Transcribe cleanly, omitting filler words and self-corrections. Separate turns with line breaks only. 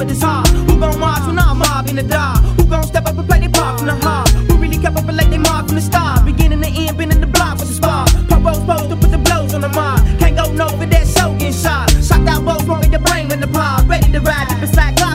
but it's hard. Who gon' watch when I'm mobbing the die? Who gon' step up and play their part from the heart?